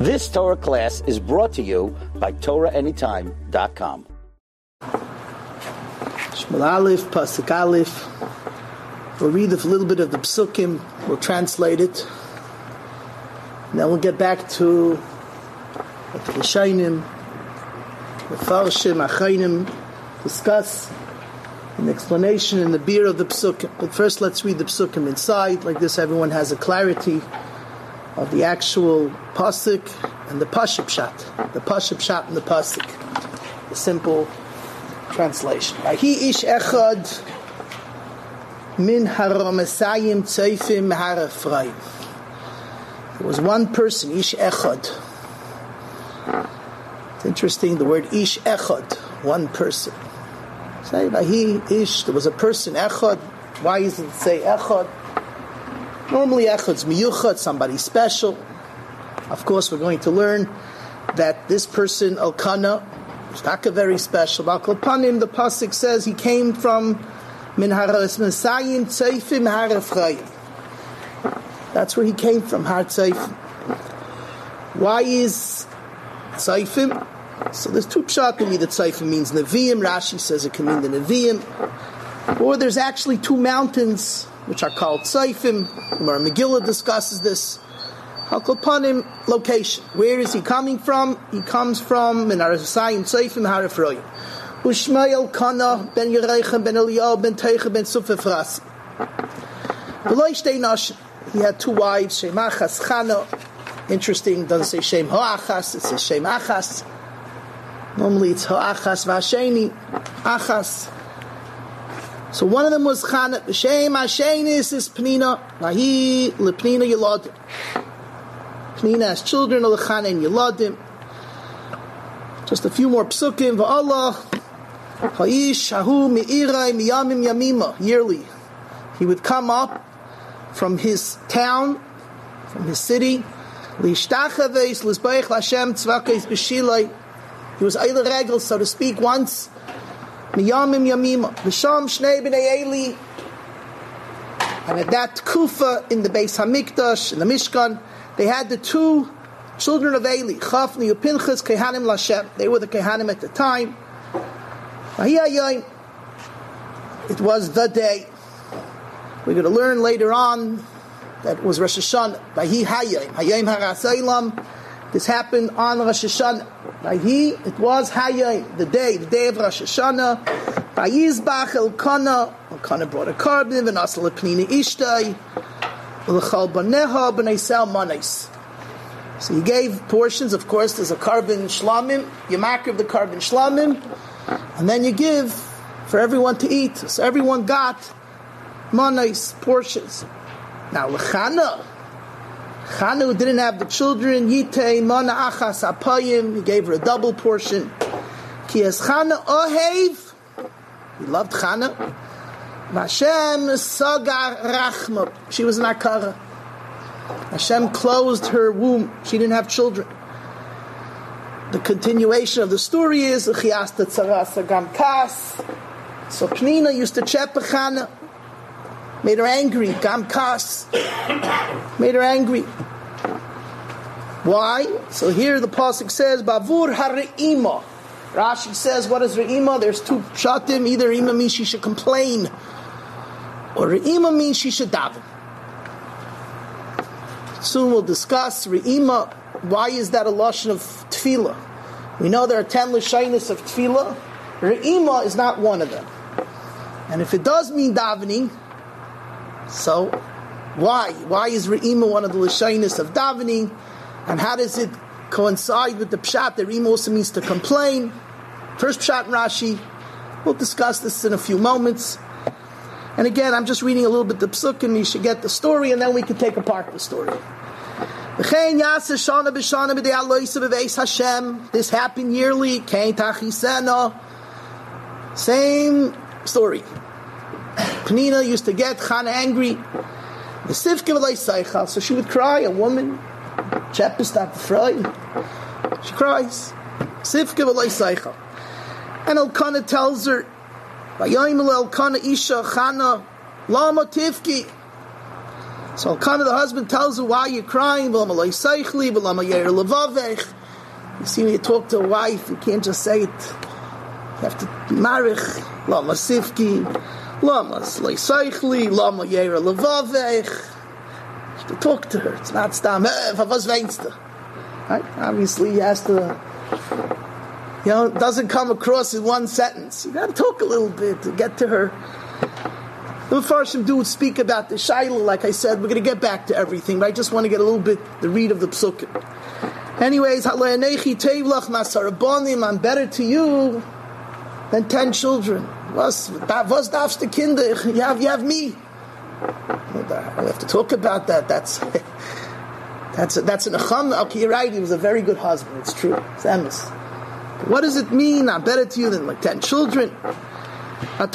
This Torah class is brought to you by TorahAnytime.com. Shmuel Aleph, Pasuk Aleph. We'll read a little bit of the Psukim, we'll translate it, and then we'll get back to the Shainim, the Farshim, Achainim, discuss an explanation in the beer of the Psukim. But first let's read the Psukim inside, like this everyone has a clarity of the actual pasuk and the pasuk pshat, and the pasuk, the simple translation. Vahi ish echad min haramesayim tzayfim har Ephraim. There was one person, ish echad. It's interesting, the word ish echad, one person. Say vahi ish, there was a person echad. Why does it say echad? Normally, echad's miyuchad, somebody special. Of course, we're going to learn that this person, Elkanah, is not very special. But Panim, the pasuk says he came from min haras mesayim tzayfim har Ephraim. That's where he came from, har tzayfim. Why is tzayfim? So there's two pshat to me that tzayfim means neviim. Rashi says it can mean the neviim. Or there's actually two mountains which are called Tzayfim. Megillah discusses this. Hakopanim, location. Where is he coming from? He comes from Menarasayim Tzayfim Har Ephraim. Ushmael Kana ben Yereichem ben Eliyahu ben Teicha ben Sufefras. He had two wives, Shem Achas Chana. Interesting, doesn't say Shem Ha'achas, it says Shem Achas. Normally it's Ha'achas V'Hasheni Achas. So one of them was Chana. Shem Hashenis is Pnina. Nahi lepnina Yeladim. Pnina has children. L'Chana and Yeladim. Just a few more psukim. Va'Allah Ha'ish Hahu Me'irai Miyamim Yamima. Yearly, he would come up from his town, from his city. L'Ishtachaveis L'Zbeich L'Hashem Tzvakes B'Shilai. He was Eile Regel, so to speak, once. Miyamim Yamima, V'sham Shnei B'nei Eli, and at that Kufa in the Beis Hamikdash, in the Mishkan, they had the two children of Eli, Chafni and Pinchas, Kehanim Lashem. They were the Kehanim at the time. It was the day. We're going to learn later on that it was Rosh Hashanah. Hayayim Harasaylam. This happened on Rosh Hashanah. It was Hayay, the day of Rosh Hashanah. Vayizbach Elkanah brought a carbon, v'nasal lepnina ishtay, v'lechal baneha b'neisel manes. So he gave portions. Of course, there's a carbon shlamim. You makriv the carbon shlamim, and then you give for everyone to eat. So everyone got manes portions. Now l'chana. Chana, who didn't have the children, Yitei, Mana Achas Apayim, he gave her a double portion. Ki es Chana Ohev, he loved Chana. Vashem Sagar Rachma, she was an Akara. Hashem closed her womb, she didn't have children. The continuation of the story is, Chiasta Tzarasa Gam Kas. So Pnina used to chep Chana. Made her angry. Gam Kas. Made her angry. Why? So here the pasuk says, Bavur Hare'ima. Rashi says, what is Re'ima? There's two pshatim. Either Re'ima means she should complain, or Re'ima means she should daven. Soon we'll discuss Re'ima. Why is that a lashon of tefillah? We know there are 10 lashonos of tefillah. Re'ima is not one of them. And if it does mean davening, so why? Why is Re'ima one of the lashonos of davening? And how does it coincide with the pshat that Re'ima also means to complain? First pshat in Rashi. We'll discuss this in a few moments. And again, I'm just reading a little bit the psuk, and you should get the story, and then we can take apart the story. This happened yearly. Same story. Penina used to get Chana angry. So she would cry, a woman. She cries. And Elkanah tells her, So Elkanah, the husband, tells her, why you're crying? You see, when you talk to a wife, you can't just say it. You have to be marich, lama sifki, lama leisaichli, lama yera levavech. You have to talk to her. It's not stam, was weinst du? Right? Obviously, he has to, it doesn't come across in one sentence. You got to talk a little bit to get to her. The Mefarshim do speak about the Shaila, like I said. We're going to get back to everything, but I just want to get a little bit the read of the Psukim. Anyways, I'm better to you than 10 children. Was darfst the Kinder? You have me. We have to talk about that. That's an acham. Okay, you're right. He was a very good husband. It's true. It's emes. What does it mean? I'm better to you than like 10 children. And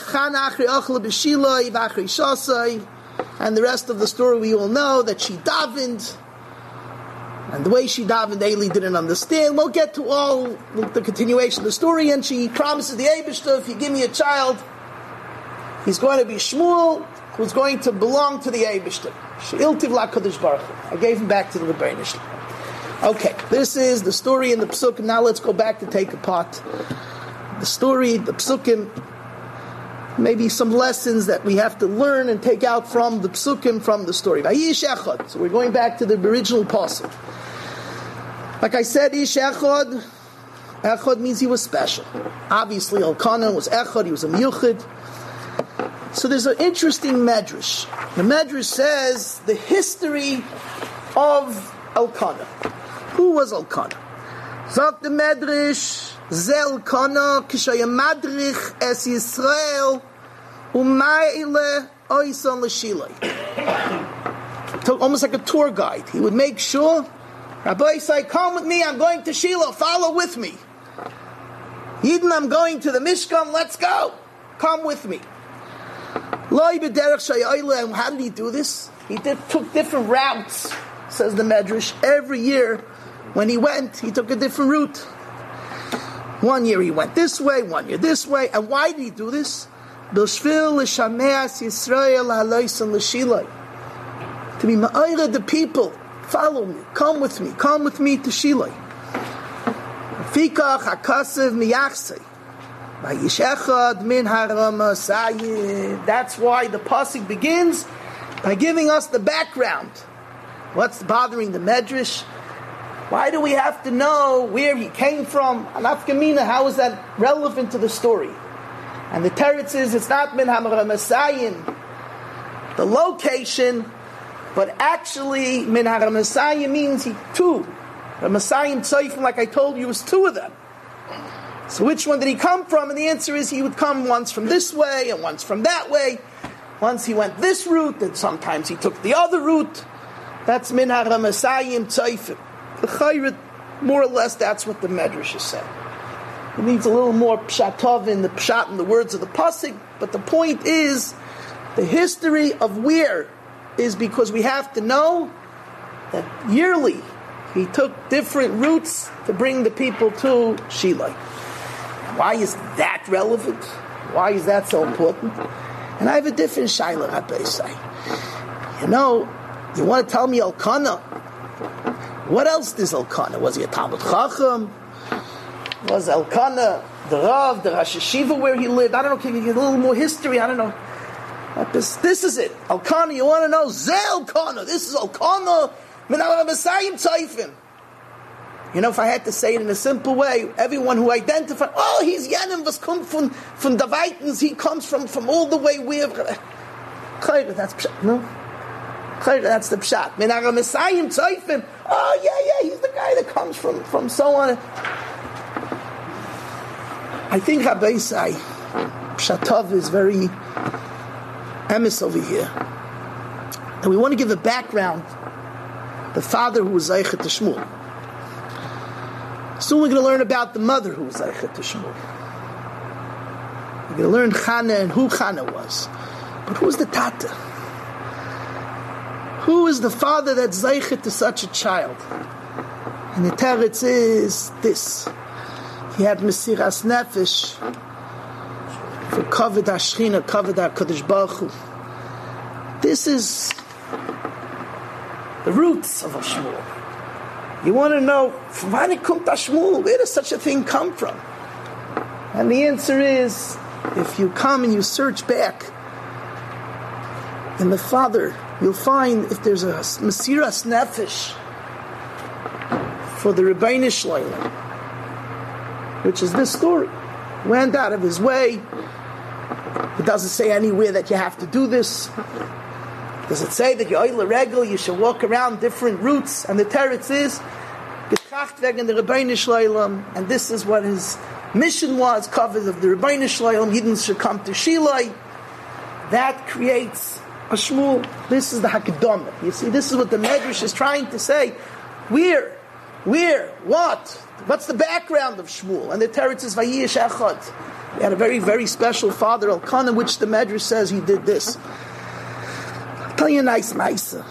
the rest of the story we all know, that she davened, and the way she davened, Eli didn't understand. We'll get to all the continuation of the story, and she promises the Eibishter, if you give me a child, he's going to be Shmuel, who's going to belong to the Eibishter. I gave him back to the Rebbeinu Shlom. Okay, this is the story in the Psukim. Now let's go back to take apart the story, the Psukim, maybe some lessons that we have to learn and take out from the Psukim, from the story. Vayish Echad. So we're going back to the original pasuk. Like I said, Ish Echad. Echad means he was special. Obviously, Elkanah was Echad. He was a Miyuchid. So there's an interesting medrash. The medrash says the history of Elkanah. Who was Elkanah? Zok the medrash. Zel Kana Kishaya Madrich Es Yisrael Umayle Oisan L'Shilai. Almost like a tour guide. He would make sure, Rabbi say, come with me, I'm going to Shiloh, follow with me. Yidden, I'm going to the Mishkan, let's go. Come with me. How did he do this? He took different routes, says the Medrash. Every year, when he went, he took a different route. One year he went this way, one year this way. And why did he do this? To be ma'ayra the people. Follow me, come with me to Shilai. That's why the pasuk begins by giving us the background. What's bothering the Medrash? Why do we have to know where he came from? Anafkamina, how is that relevant to the story? And the teretz is, it's not min ha'ramasayim, the location, but actually min ha'ramasayim means two. Ramasayim tzayfim, like I told you, was two of them. So which one did he come from? And the answer is he would come once from this way and once from that way. Once he went this route, and sometimes he took the other route. That's min ha'ramasayim tzayfim. The Chayrit, more or less, that's what the Medrash is saying. It needs a little more pshatov in the pshat in the words of the pasuk, but the point is, the history of where is because we have to know that yearly he took different routes to bring the people to Shilai. Why is that relevant? Why is that so important? And I have a different shayla, Rabbi say. You want to tell me Elkanah? What else is Elkanah? Was he a Talmud Chacham? Was Elkanah the Rav, the Rosh Hashiva where he lived? I don't know, can you get a little more history? I don't know. But this is it. Elkanah, you want to know? Elkanah. This is Elkanah. Min ha'ramasayim tzayfim. If I had to say it in a simple way, everyone who identified, he's Yanim, was come from the Weitens, he comes from all the way where... That's pshat, no? That's the pshat. Min ha'ramasayim tzayfim. He's the guy that comes from so on. I think Rabbi Say, Pshatov is very emes over here. And we want to give a background. The father who was Zeichet to Shmuel. Soon we're going to learn about the mother who was Zeichet to Shmuel. We're going to learn Chana and who Chana was. But who's the Tata? Who is the father that's Zeichet to such a child? And the teretz is this. He had Mesiras Nefesh for Kavod HaShechina, Kavod HaKadosh Baruch Hu. This is the roots of a Shmuel. You want to know, where does such a thing come from? And the answer is, if you come and you search back in the Father, you'll find if there's a Mesiras Nefesh for the Rebbeinu Shlomo, which is this story. Went out of his way. It doesn't say anywhere that you have to do this. Does it say that you should walk around different routes? And the teretz is, and this is what his mission was, covered of the Rebbeinu Shlomo, Yidden should come to Shilai. That creates a Shmuel. This is the Hakadamah. You see, this is what the Medrash is trying to say. Where, what? What's the background of Shmuel? And the teretz is Vayish Echad. He had a very, very special father, Elkanah, which the Medrash says he did this. I'll tell you a nice Maisa.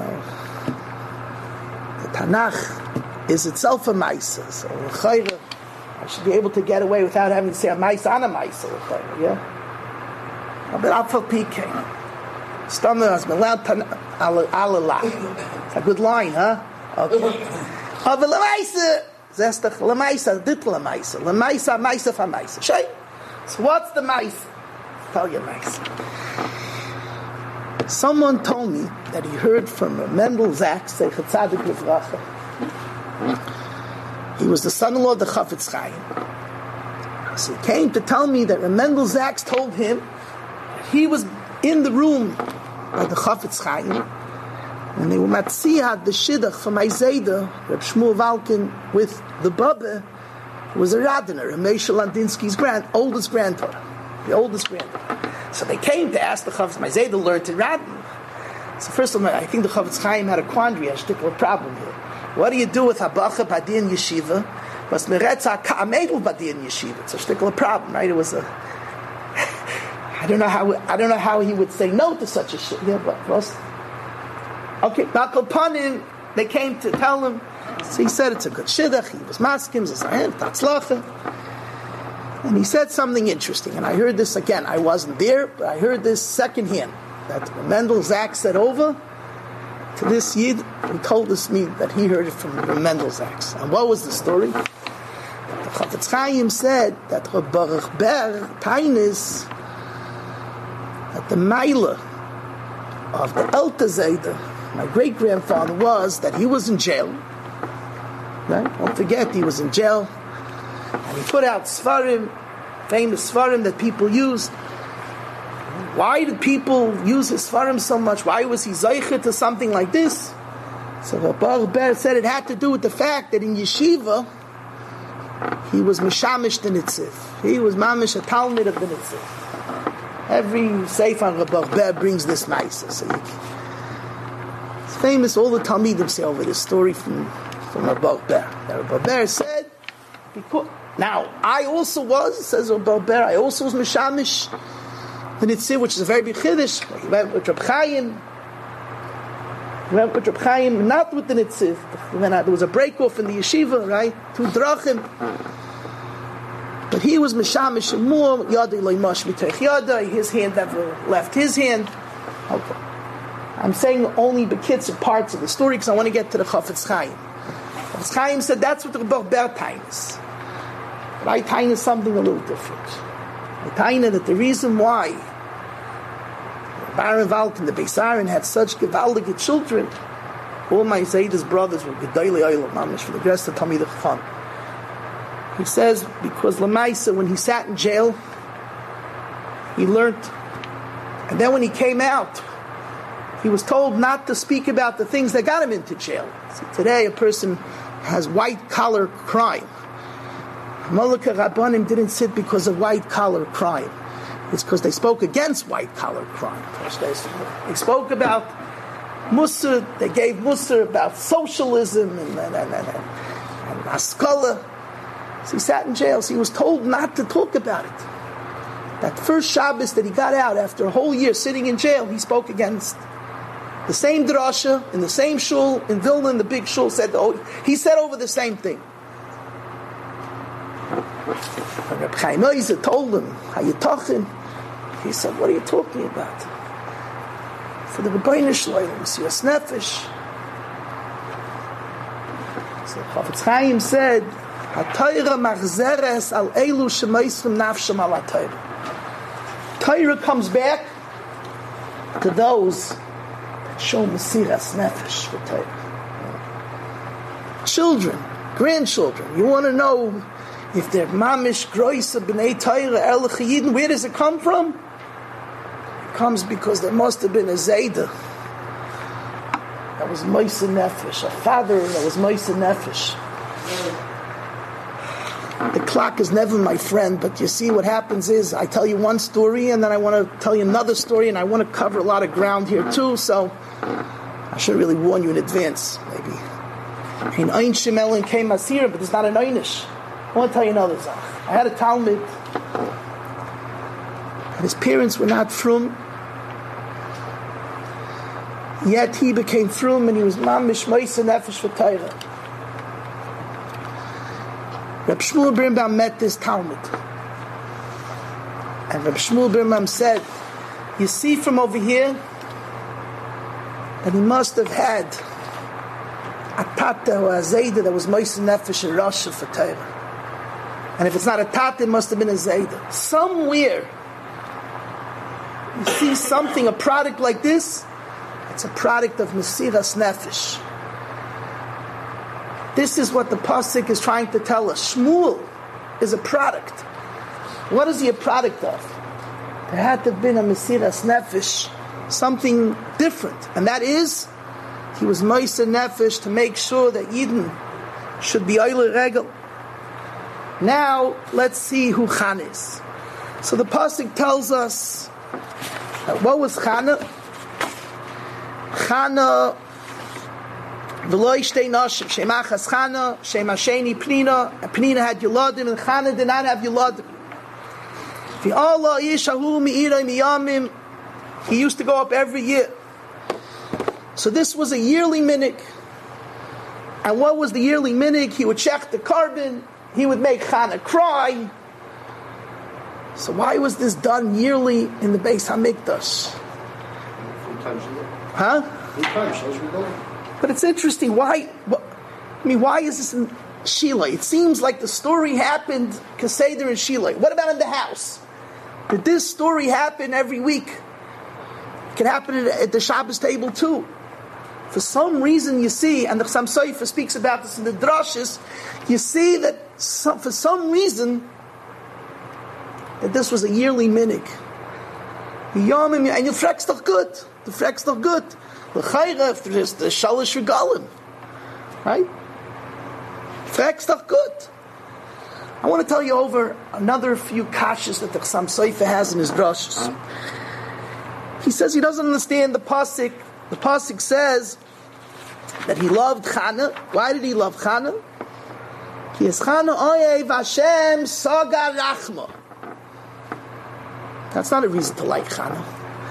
The Tanakh is itself a Maisa. So I should be able to get away without having to say a Maisa and a Maisa. Yeah? But Alpha PK. Stammer has been allowed It's a good line, huh? Okay. Aber Lamaisa, Zestach Lamaisa, Dit Lamaisa, Lamaisa, Maisa for Maisa. Shay. So what's the Maisa? Tell you Maisa. Someone told me that he heard from Mendel Zaks, say Chatzadik Levracha. He was the son-in-law of the Chafetz Chaim. So he came to tell me that Mendel Zaks told him that he was in the room by the Chafetz Chaim when they were matziyah the shidduch from Isaiah, Reb Shmuel Valkin, with the Baba, who was a Radiner, Moshe Landinsky's oldest granddaughter. So they came to ask the Chafetz Isaiah learned in Radin. So first of all, I think the Chafetz Chaim had a quandary, a particular problem here. What do you do with Habacha Badin Yeshiva? Was Meretza Ka'amedel Badin Yeshiva? It's a particular problem, right? It was a I don't know how he would say no to such a shit. Yeah, but was okay. Bakal Panim, they came to tell him. So he said it's a good shidduch. He was maskim, zayin, tatzlacha, and he said something interesting. And I heard this again. I wasn't there, but I heard this secondhand. That Mendel Zaks said over to this yid. He told me that he heard it from Mendel Zaks. And what was the story? The Chafetz Chaim said that Reb Baruch Ber Tainis, that the Maila of the Elta Zayda, my great-grandfather, was that he was in jail. Right? Don't forget, he was in jail. And he put out Sfarim, famous Sfarim that people used. Why did people use his Sfarim so much? Why was he Zaycha to something like this? So Reb Baruch Ber said it had to do with the fact that in Yeshiva, he was Mishamish the Nitziv. He was Mamish, a Talmud of the Nitziv. Every Sefer on Reb Baruch Ber brings this Maisa. So it's famous, all the Talmidim say over this story from Reb Baruch Ber. Reb Baruch Ber said, now, I also was, says Reb Baruch Ber, I also was Mishamish the Nitziv, which is a very big Chiddush. He went with Reb Chaim. Not with the Nitziv. There was a break-off in the yeshiva, right? 2 drachim. But he was Mishamish and more, Yadai loy mosh mitech Yadai, his hand never left his hand. Okay. I'm saying only the kids are parts of the story because I want to get to the Chafetz Chaim. Chafetz Chaim said that's what the Rebbe Ber Tain is. But I Tain is something a little different. I Tain that the reason why Baron Valk and the Beisarin had such gewaldige children, all my Zayda's brothers were Gedolei Olam Mamish for the rest of Talmidei Chacham. He says because Lamaisa, when he sat in jail, he learned, and then when he came out, he was told not to speak about the things that got him into jail. See, today a person has white-collar crime. Malaka Rabbanim didn't sit because of white-collar crime. It's because they spoke against white-collar crime. They spoke about Musar, they gave Musar about socialism and Haskalah. So he sat in jail, so he was told not to talk about it. That first Shabbos that he got out after a whole year sitting in jail, he spoke against the same drasha, in the same shul, in Vilna, in the big shul, he said over the same thing. And Reb Chaim Oizer told him, how you talking? He said, what are you talking about? for the Rebbeinu Shloim, Mesiras Nefesh. So Chafetz Chaim said, HaTorah machzeres al elu shemoisrim nafsham al HaTorah. Torah comes back to those that show Mesiras Nefesh for Torah. Children, grandchildren, you want to know if they're mamish groisa b'nei Torah erlich yidin, where does it come from? It comes because there must have been a Zayda that was Moisa Nefesh, a father that was Moisa Nefesh. The clock is never my friend, but you see what happens is I tell you one story and then I want to tell you another story, and I want to cover a lot of ground here too, so I should really warn you in advance, maybe. In Ein Shemelin came Masira, but it's not an Einish. I want to tell you another thing. I had a Talmud, and his parents were not frum, yet he became frum, and he was mamish Moisa Nefesh for Torah. Reb Shmuel Birnbaum met this Talmud, and Reb Shmuel Birnbaum said, you see from over here that he must have had a tata or a zayda that was Moisa Nefesh and Rasha for Torah. And if it's not a tata, it must have been a zayda. Somewhere you see something, a product like this, it's a product of Mesiras Nefesh. This is what the Pasuk is trying to tell us. Shmuel is a product. What is he a product of? There had to have been a Mesiras Nefesh, something different. And that is, he was Moisa Nefesh to make sure that Yidden should be Oile Regel. Now, let's see who Chana is. So the Pasuk tells us, what was Chana? Chana, V'loi shtei nashim, Shema Achas Chana, Shema Sheni Pnina, and Pnina had Yuladim, and Chana did not have Yuladim. V'Allah Yishahu Mi'irei Miyamim, he used to go up every year. So this was a yearly minig. And what was the yearly minig? He would check the carbon, he would make Chana cry. So why was this done yearly in the Beis HaMikdash? Huh? But it's interesting, why is this in Shiloh? It seems like the story happened Keseder in Shiloh. What about in the house? Did this story happen every week? It can happen at the Shabbos table too. For some reason you see, and the Chassam Sofer speaks about this in the Drashis, you see that for some reason that this was a yearly minig. And you frek's doch good. The frek's doch good. The chayra, if there's the shalish regalim. Right? Frek's doch good. I want to tell you over another few kashas that the Chassam Sofer has in his drashas. He says he doesn't understand the pasuk. The pasuk says that he loved Chana. Why did he love Chana? He is Chana oyev Hashem sagar rachma. That's not a reason to like Chana.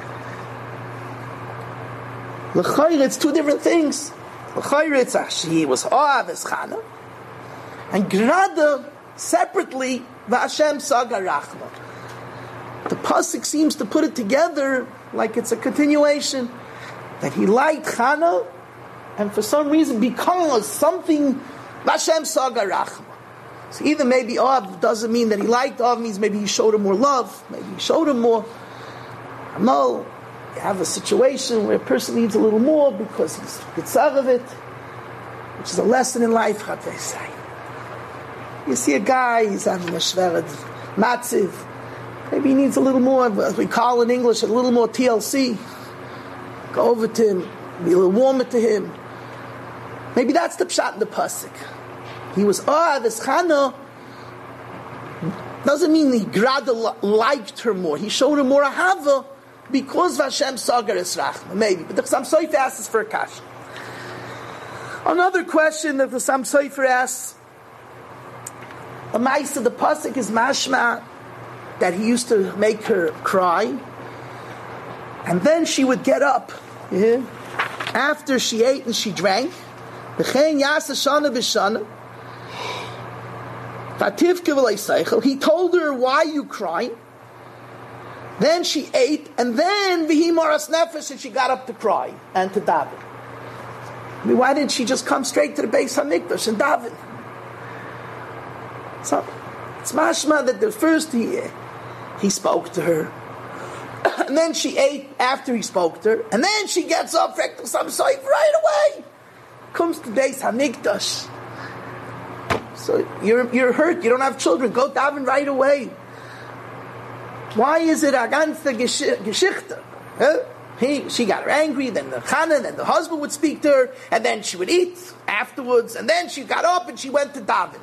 L'chayr, it's two different things. L'chayr, it's he was oav as Chana, and Grada separately v'Hashem sagar rachma. The pasuk seems to put it together like it's a continuation. That he liked Chana, and for some reason, because something, Hashem sagar rachma. So either maybe Av doesn't mean that he liked Av, means maybe he showed him more love, maybe he showed him more. No, you have a situation where a person needs a little more because he's gitzar of it, which is a lesson in life, what they say. You see a guy, he's having a shvered matziv, maybe he needs a little more, as we call in English, a little more TLC. Go over to him, be a little warmer to him. Maybe that's the pshat in the pasuk. He was this Chana doesn't mean he Grada liked her more. He showed her more ahava because Vashem sagar es rachma. Maybe, but the Chassam Sofer asks for a kash. Another question that the Chassam Sofer asks: a ma'isa, the pasuk is mashma that he used to make her cry. And then she would get up after she ate and she drank. He told her, why are you crying? Then she ate, and then Vihi Moras Nefesh, and she got up to cry and to daven. I mean, why didn't she just come straight to the Beis HaMikdash and daven? So it's mashma that the first he spoke to her, and then she ate after he spoke to her, and then she gets up for some soif right away. Comes to Beis HaMikdash. So you're hurt. You don't have children. Go daven right away. Why is it a ganze Geschichte? She got her angry. Then the Chana and the husband would speak to her, and then she would eat afterwards, and then she got up and she went to daven.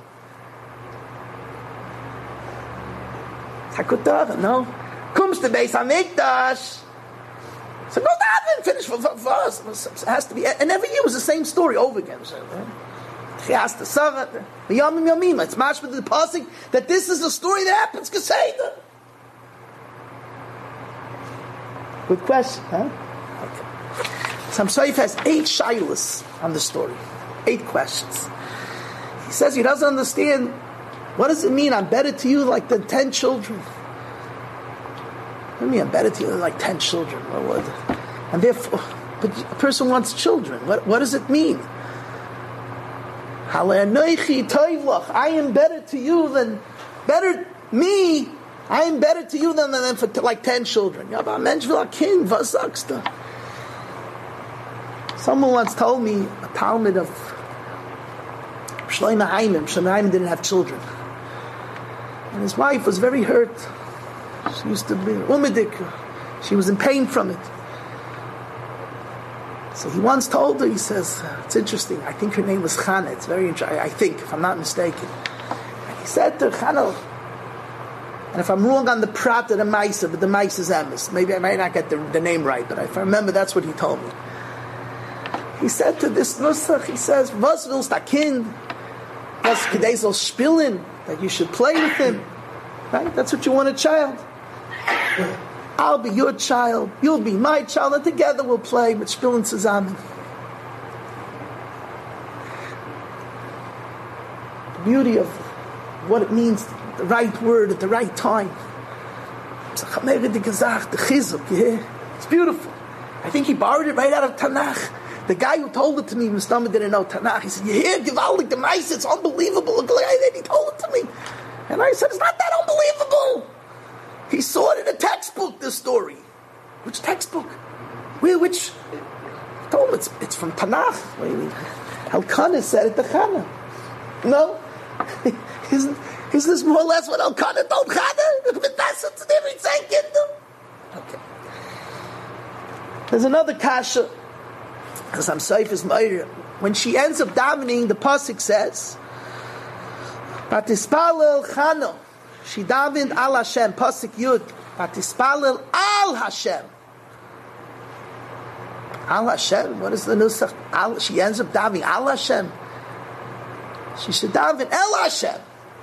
Hakutah, no. Comes to Beis HaMikdash. So go daven, finish for us. It has to be, and every year was the same story over again. She asked the Sarah, the Yamim Yamim. It's matched with the pasuk that this is the story that happens. Geseda. Good question, huh? Okay. Sam Soif has 8 shaylas on the story, 8 questions. He says he doesn't understand. What does it mean? I'm better to you like than 10 children. What do you mean I'm better to you than like 10 children? What? And therefore, but a person wants children. What does it mean? I am better to you than me. I am better to you than for like 10 children. Someone once told me a Talmud of Shlomo Haimim. Shlomo Haimim didn't have children, and his wife was very hurt. She used to be umedik. She was in pain from it. So he once told her, he says, it's interesting, I think her name was Chana, it's very interesting, I think, if I'm not mistaken. And he said to her, Chana, and if I'm wrong on the prat of the Maisa, but the Maisa is Emes, maybe I might not get the name right, but if I remember, that's what he told me. He said to this Nusach, he says, was willst a Kind, was kedei soll spielen, that you should play with him, right? That's what you want a child. I'll be your child, you'll be my child, and together we'll play with Spielen zusammen. The beauty of what it means, the right word at the right time. It's beautiful. I think he borrowed it right out of Tanakh. The guy who told it to me, Mustama didn't know Tanakh. He said, you hear Givaldik the Mice, it's unbelievable. And he told it to me. And I said, it's not that unbelievable. He saw it in a textbook, this story. Which textbook? Which? I told him it's from Tanakh. What do you mean? Elkanah said it to Chana. No? Isn't this more or less what Elkanah told Chana? Okay. There's another kasha. Because I'm Seif is Meir. When she ends up davening, the pasuk says, Batispalel Chana. She davened al Hashem, pasuk Yud. Batispalel al Hashem. Al Hashem. What is the nusach? She ends up davening al Hashem. She should daven el Hashem.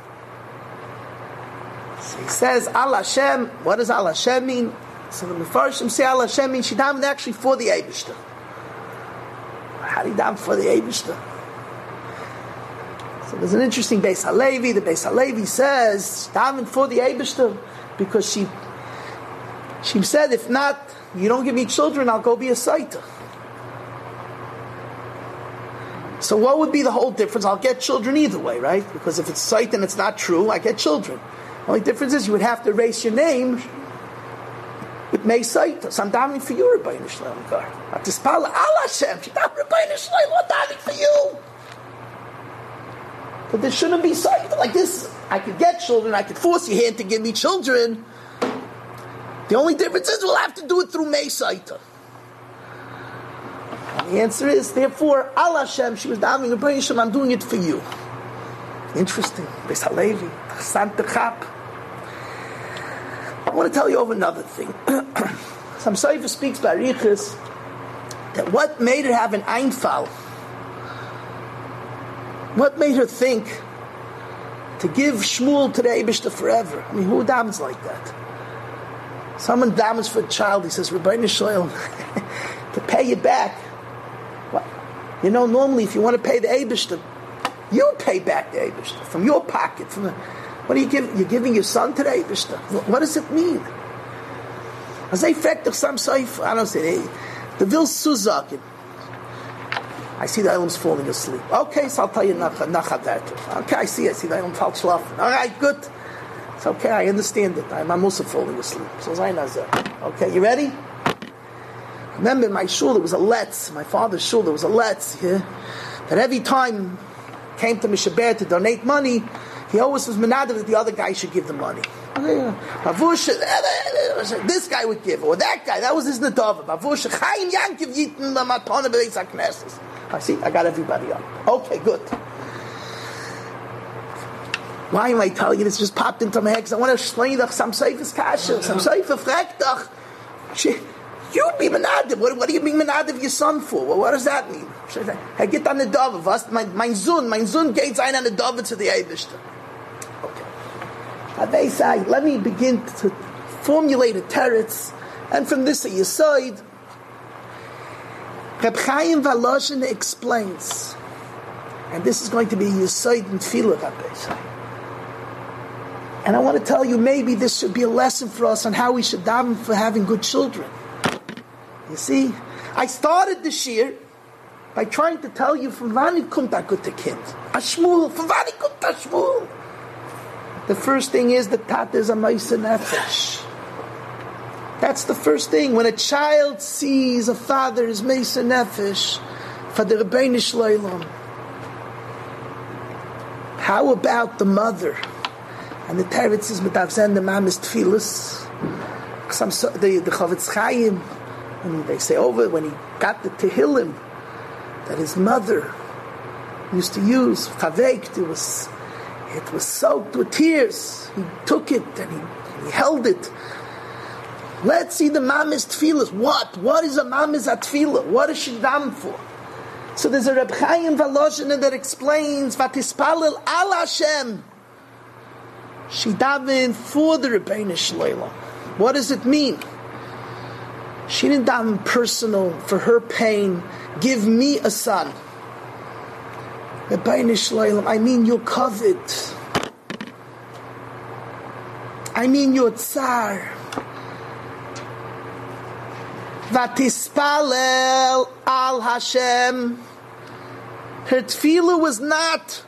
So he says al Hashem. What does al Hashem mean? So the Mefarshim say al Hashem means she davened actually for the Eibishter. How do you daven for the Eibishter? So there's an interesting Beis Halevi. The Beis Halevi says daven for the Eibishter because she said, if not, you don't give me children, I'll go be a Saita. So what would be the whole difference? I'll get children either way, right? Because if it's Saita and it's not true, I get children. The only difference is you would have to erase your name with Mei Saita. So I'm davening for you, Rebbeinu Shalom. Atispala al Hashem. She davening Rebbeinu Shalom. I'm davening for you. But there shouldn't be Saita like this. I could get children. I could force your hand to give me children. The only difference is we'll have to do it through Mei Saita. And the answer is, therefore, al Hashem, she was davening Rebbeinu Shalom, I'm doing it for you. Interesting. Beis Halevi. Santa Chap. I want to tell you over another thing. Some Seifer speaks by Riches that what made her have an Einfall, what made her think to give Shmuel to the Eibishter forever? I mean, who davens like that? Someone davens for a child, he says, Rebbeinu Shalom, to pay you back. What? You know, normally if you want to pay the Eibishter, you pay back the Eibishter from your pocket. What do you give? You're giving your son to the Eibishter. What does it mean? As I fragt doch some Seifer, I don't say, hey, the Vil Suzakin. I see the Eilam's falling asleep. Okay, so I'll tell you Nachadat. Okay, I see the Eilam falt schlafen. All right, good. It's okay, I understand it. I'm also falling asleep. So Zayin Azar. Okay, you ready? Remember, in my shul, there was a letz. My father's shul, there was a letz. Yeah? That every time came to Mishaber to donate money, he always was menadav that the other guy should give the money. This guy would give, or that guy. That was his netava. Chaim Yankiv Yitin Lamatona Beis HaKnesses. I see, I got everybody up. Okay, good. Why am I telling you this? Just popped into my head because I want to explain you some Seif's kasha. Some Seif fragt doch. You be menadav. What are you being menadav your son for? Well, what does that mean? I get on the dove. Was mein Sohn geht ein an the dove to the Eibishter. Okay. They say, let me begin to formulate a teretz, and from this a yesod. Reb Chaim Volozhin explains, and this is going to be yesod and tefillah, Rabbi say. And I want to tell you, maybe this should be a lesson for us on how we should daven for having good children. You see, I started this year by trying to tell you from Vani kommt a gute Kind. A Shmuel, from Vani kommt a Shmuel. The first thing is that Tat is a Meise Nefesh. That's the first thing. When a child sees a father is Meise Nefesh, for the Rebbeinu Shleilam. How about the mother? And the Teretz is mit Avzen the Mamis Tfilis. The Chavetz Chaim, and they say over when he got the Tehillim that his mother used to use, Chavek, it was soaked with tears. He took it and he held it. Let's see the Mamis Tfilas. What is a Mamis Atfila? What is she done for? So there's a Reb Chaim Volozhin that explains Vatispalel al Hashem. She davened for the Rebbeinu Shleilam. What does it mean? She didn't daven personal for her pain. Give me a son. Rebbeinu Shleilam, I mean your covet. I mean your tsar. Vatispalel al Hashem. Her tefillah was not.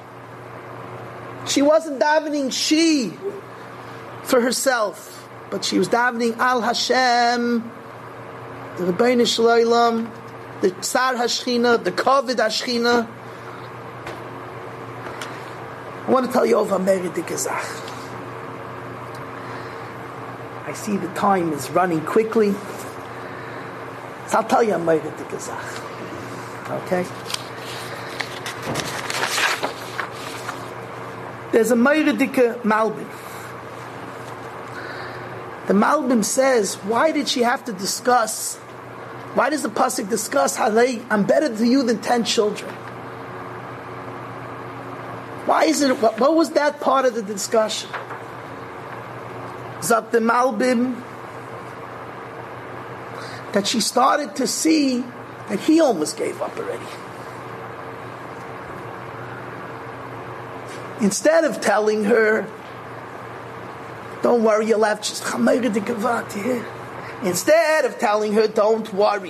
She wasn't davening for herself, but she was davening al Hashem, the Rebbeinu Shleilam, the Tsar Hashchina, the Kovid Hashchina. I want to tell you over a Meridik Gezach. I see the time is running quickly, so I'll tell you a Meridik Gezach. Okay? There's a Meiredike Malbim. The Malbim says, why did she have to discuss? Why does the pasuk discuss I'm better to you than 10 children? Why is it? What was that part of the discussion? Zat the Malbim that she started to see that he almost gave up already. Instead of telling her, don't worry, you'll have just Chameir de Gavat here. Instead of telling her, don't worry,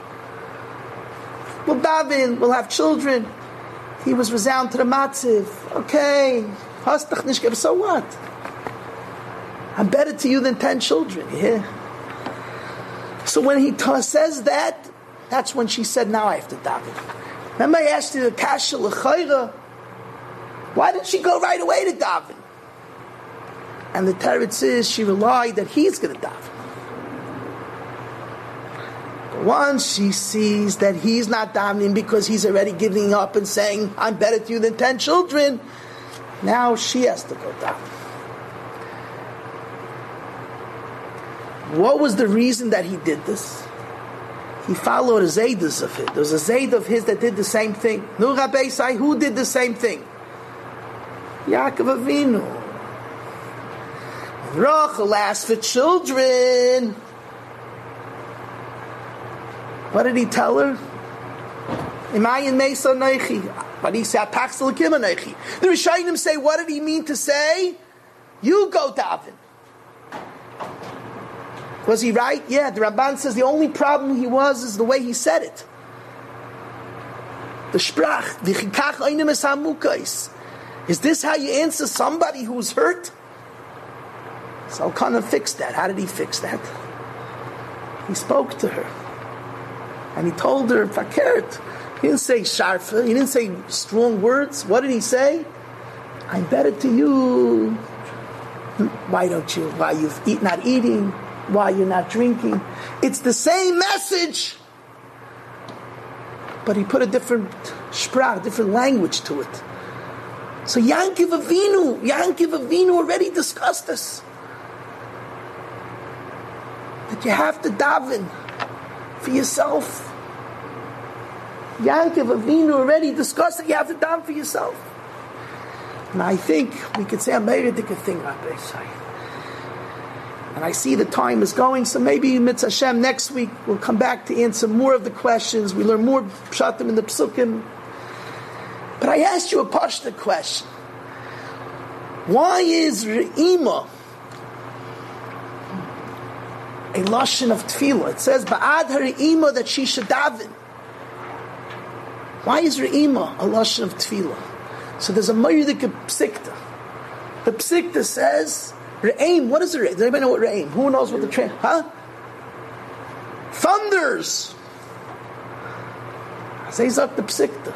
we'll daven, we'll have children. He was resound to the matziv. Okay, so what? I'm better to you than 10 children. Yeah. So when he says that, that's when she said, now I have to daven. Remember I asked you the kasha l'chayra. Why didn't she go right away to daven? And the teretz is she relied that he's going to daven. But once she sees that he's not davening because he's already giving up and saying, I'm better to you than 10 children, now she has to go daven. What was the reason that he did this? He followed a Zaydus of it. There was a Zayd of his that did the same thing. Nu Rabbi Sai, who did the same thing? Yaakov Avinu. Rachel asked for children. What did he tell her? Imayin Mesa Neichi. But he said, Paxel Kima Neichi. The Rishonim say, what did he mean to say? You go daven. Was he right? Yeah, the Ramban says the only problem he was is the way he said it. The sprach, v'chikach einem es hamukais. Is this how you answer somebody who's hurt? So Elkanah fixed that. How did he fix that? He spoke to her. And he told her, fakert. He didn't say sharfa. He didn't say strong words. What did he say? I'm better to you. Why don't you? Why you've not eating? Why you're not drinking? It's the same message. But he put a different sprach, different language to it. So Yankiv Avinu already discussed this. That you have to daven for yourself. Yankiv Avinu already discussed that you have to daven for yourself. And I think we could say a Meiridik thing, Rabbi Isai. And I see the time is going, so maybe Mitzvah Hashem next week we'll come back to answer more of the questions. We learn more pshatim in the psukim. But I asked you a pashta question. Why is Re'ima a lashon of tefillah? It says ba'ad ha're'ima that she should daven. Why is Re'ima a lashon of tefillah? So there's a Meiridik psikta. The psikta says Re'im. What is Re'im? Does anybody know what Re'im? Who knows what the train? Thunders. Zayzak the psikta.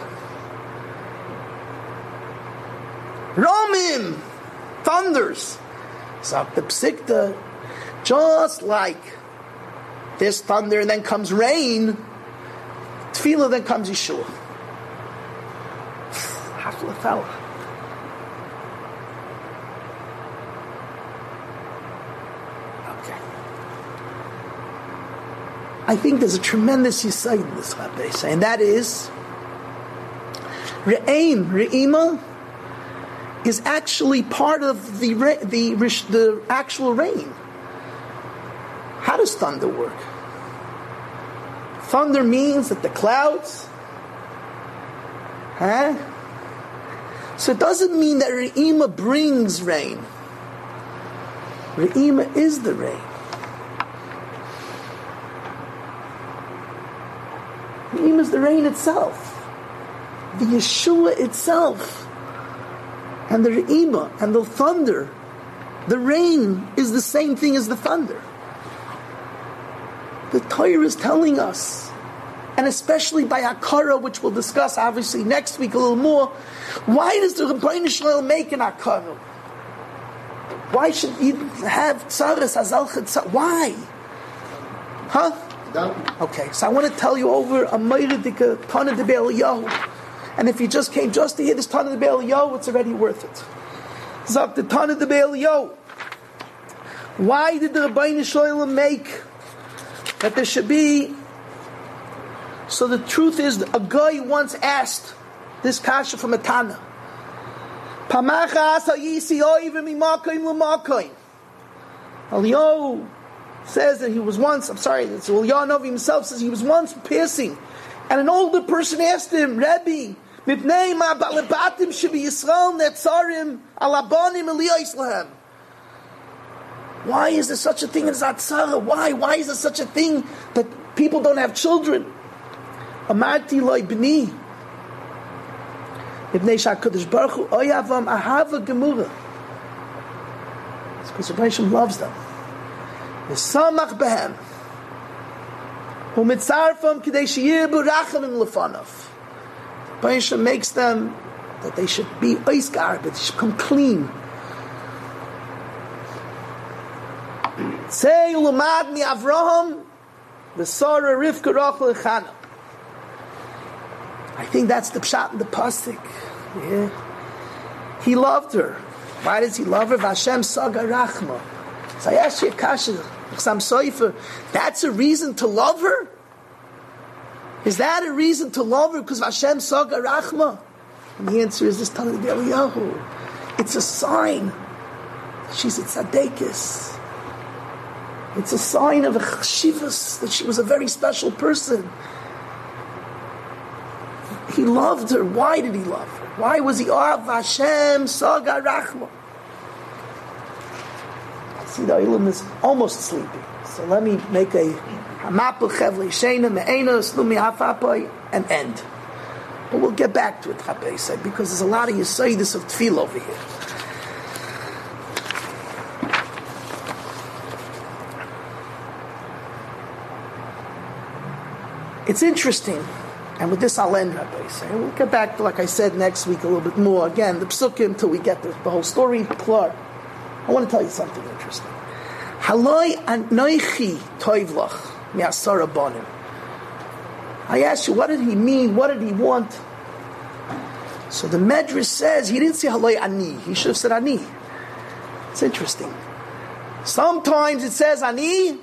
Romim. Thunders. Zak the psikta. Just like there's thunder and then comes rain, tefillah then comes Yeshua. Hafla fella. Okay. I think there's a tremendous yisayid in this Rabbi, and that is Re'ima is actually part of the actual rain. How does thunder work? Thunder means that the clouds, So it doesn't mean that Re'ima brings rain. Re'ima is the rain. Re'ima is the rain itself. The Yeshua itself. And the Re'ima and the thunder. The rain is the same thing as the thunder. The Torah is telling us, and especially by Akara, which we'll discuss obviously next week a little more, why does the Rebbeinu Shalom make an Akara? Why should he have tzaras azalchet? Why? Okay, so I want to tell you over a Meiridik Tana de Be'Eliyahu, and if you just came just to hear this Tana de Be'Eliyahu, it's already worth it. Zak the Tana de Be'Eliyahu. Why did the Rebbeinu Shalom make that there should be? So the truth is, a guy once asked this kasha from a Tana. Eliyahu says that he was once, Eliyahu Novi himself says he was once passing, and an older person asked him, Rebbe, mipnei ma balabatim shebi Yisrael netzarim alabanim eliyah. Why is there such a thing as atzara? Why is there such a thing that people don't have children? Amarti loy b'ni ibnei shakadosh baruch hu oyavam ahava gemura. It's because the Rebbeinu loves them. V'samach behem u'mitzarfam k'dei sheyirbu rachamim lefanav. The Rebbeinu makes them that they should be oiskar, but they should come clean. Say ulamad mi Avraham v'sara Rivka Rachel Echana. I think that's the pshat in the pasuk. Yeah, he loved her. Why does he love her? Vashem saga rachma. So I asked you a kasha, Chasam Sofer. That's a reason to love her? Is that a reason to love her because Vashem saga rachma? And the answer is this Tana de Eliyahu. It's a sign that she's a tzadekis. It's a sign of a chashivas, that she was a very special person. He loved her. Why did he love her? Why was he Av Hashem Saga Rachma? See, the Ilam is almost sleeping. So let me make a Hamapu Chevli Shena Me'ena Slumi Hafapai and end. But we'll get back to it, Rabbi said, because there's a lot of Yesodis of Tefillah over here. It's interesting, and with this I'll end, Rabbi say. We'll get back to, like I said, next week a little bit more. Again, the psukim until we get the whole story. Klar. I want to tell you something interesting. Haloi anoichi toivlach mi'asara banim. I asked you, what did he mean? What did he want? So the Medrash says he didn't say haloi ani. He should have said ani. It's interesting. Sometimes it says ani,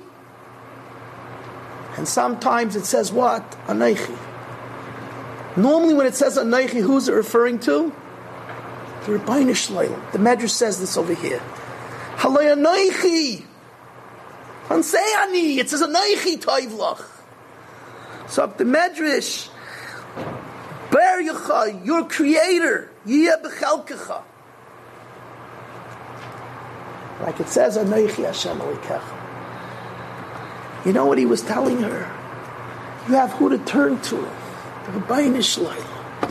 and sometimes it says what? Anoichi. Normally when it says anoichi, who's it referring to? The Rebbeinu Shloim. The Medrash says this over here. Haloi anoichi. Don't say ani. It says anoichi toivlach. So the Medrash, Ber Yecha, your creator, Yiyeh B'chelkecha. Like it says, Anoichi Hashem Elokecha. You know what he was telling her? You have who to turn to. The Rebbeinu Shloim.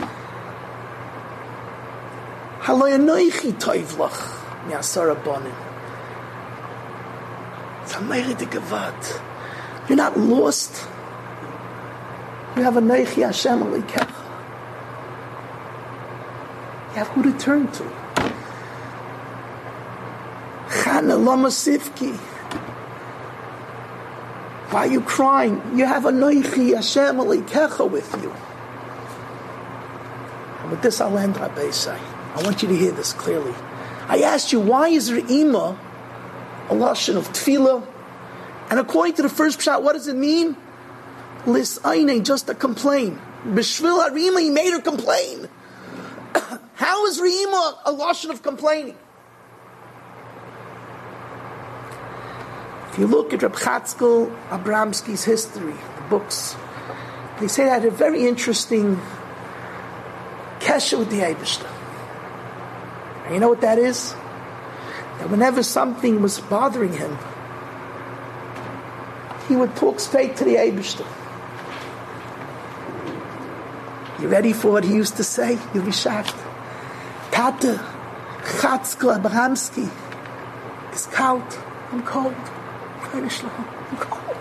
Haloi Anoichi toivlach mi'asara banim. It's Ameri de Gavad. You're not lost. You have a Neichi Hashem Elokecha. You have who to turn to. Chana Lama Sivki. Why are you crying? You have a Neichi Hashem Elokecha with you. And with this I'll end, Rabbi Say. I want you to hear this clearly. I asked you, why is Re'ima a lashon of tefillah? And according to the first pshat, what does it mean? Lis'aine, just a complaint. B'shvil harima, he made her complain. How is Re'ima a lashon of complaining? If you look at Reb Chatzkel Abramsky's history, the books, they say that a very interesting kesher with the Eibishter. And you know what that is? That whenever something was bothering him, he would talk straight to the Eibishter. You ready for what he used to say? You'll be shocked. Tate, Chatzkel Abramsky, is cold. I'm cold. I'm cold.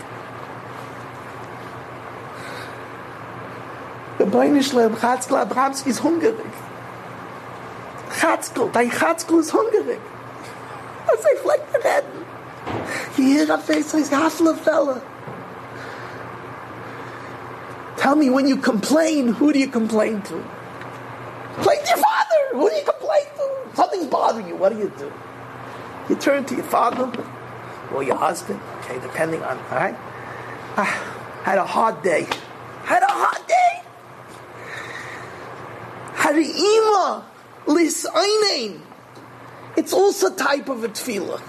The Rebbeinu Shloim, Chatzkel Abramsky is hungrig. Dein Chatzkel is hungrig. I say, fleck the head. You hear a face, he's half a fella. Tell me, when you complain, who do you complain to? Complain to your father. Who do you complain to? Something's bothering you. What do? You turn to your father or your husband. Okay, depending on. All right. Had a hard day. Had a ima lis'ainain. It's also a type of a tefillah.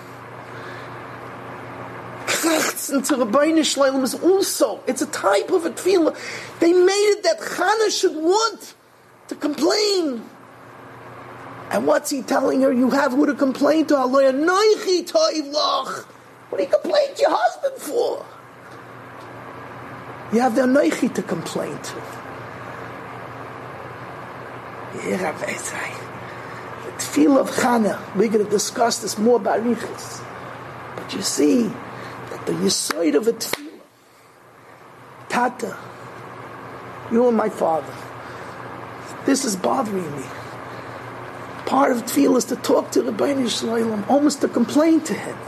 And to Rebbeinu Shloim is also, it's a type of a tefillah. They made it that Chana should want to complain. And what's he telling her? You have who to complain to. What do you complain to your husband for? You have the Anoichi to complain to. The tefillah of Chana, we're going to discuss this more barichas. But you see, the yisoid of a tefillah. Tata, you are my father. This is bothering me. Part of tefillah is to talk to Rebbeinu Shloim, almost to complain to him.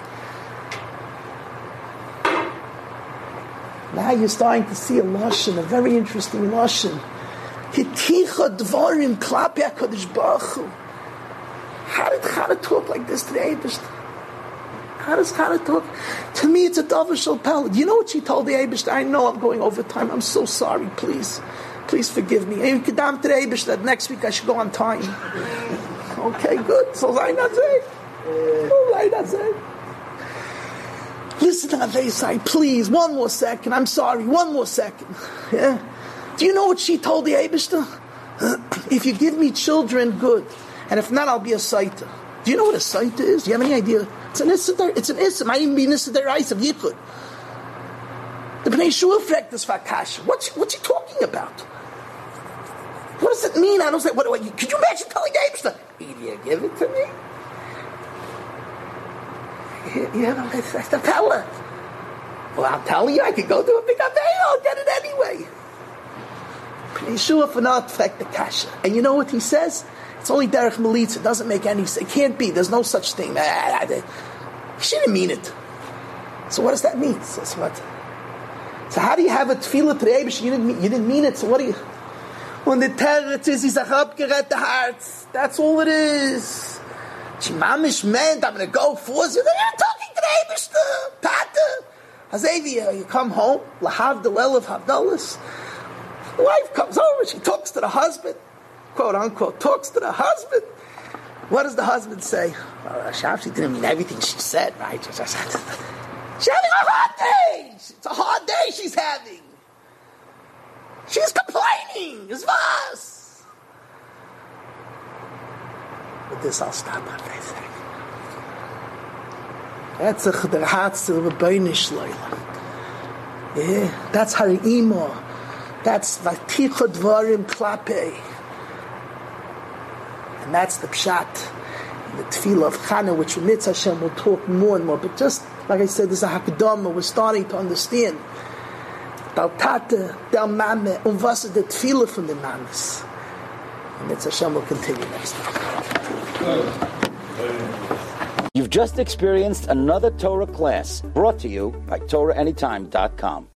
Now you're starting to see a lashon, a very interesting lashon. Hiticha dvarim klapi HaKadosh Baruch Hu. How did Chana talk like this to the Eibishter? How does Chana talk? To me, it's a davar shel pel. You know what she told the Eibishter? I know I'm going over time. I'm so sorry. Please forgive me. Hey, Kedam to the Eibishter that next week I should go on time. Okay, good. So I not say. Listen to Avesai, please. One more second. I'm sorry. One more second. Yeah. Do you know what she told the Eibishter? If you give me children, good. And if not, I'll be a saita. Do you know what a saita is? Do you have any idea? It's an issa. It might even be an issa deraisa of yichud. The Bnei Yeshua fragt this Fakasha. What's he talking about? What does it mean? I don't say. What, could you imagine telling Eibishter, "You give it to me"? Yeah, that's the fella. Well, I'm telling you, I could go do a big avay. I'll get it anyway. Bnei Yeshua for not fragt the kasha. And you know what he says? It's only derech melitza. It doesn't make any sense. It can't be. There's no such thing. She didn't mean it. So what does that mean? So what? So how do you have a tefillah to the Eibush? You didn't mean it. So what do you? When the teretz is, he's a abgerät the hearts. That's all it is. She mamish meant I'm going to go for you. They're talking to the Eibush. Tata. Hazavia, you come home. Lahav delel of havdalas. The wife comes over. She talks to the husband. Quote unquote. Talks to the husband. What does the husband say? Well, she didn't mean everything she said, right? She's having a hard day. It's a hard day she's having. She's complaining. It's was. With this, I'll stop on for a second. That's a chederhatz to the Rebbeinu Shloim. Yeah, that's harimo. That's vaticha dvarim klape. And that's the pshat. The tefillah of Chana, which Mitz Hashem will talk more and more. But just like I said, there's a hakdama. We're starting to understand. Dal tate, del mame, was the tefillah from the mames. And Mitz Hashem will continue next time. You've just experienced another Torah class brought to you by TorahAnytime.com.